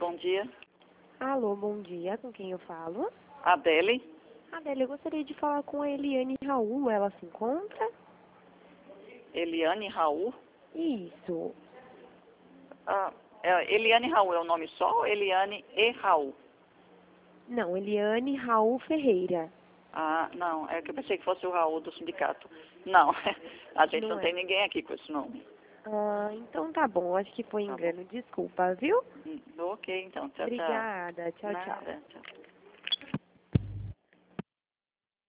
bom dia. Alô, bom dia. Com quem eu falo? Adele. Adele, eu gostaria de falar com a Eliane Raul. Ela se encontra? Eliane Raul. Isso. Eliane Raul é o nome só ou Eliane e Raul? Não, Eliane Raul Ferreira. Ah, não, é que eu pensei que fosse o Raul do sindicato. Não, a gente não Não é? tem ninguém aqui com esse nome. Ah, então tá bom. Acho que foi Tá engano. Desculpa, viu? bom. Ok, então, tchau, tchau. Obrigada. Tchau, tchau. Nada, tchau.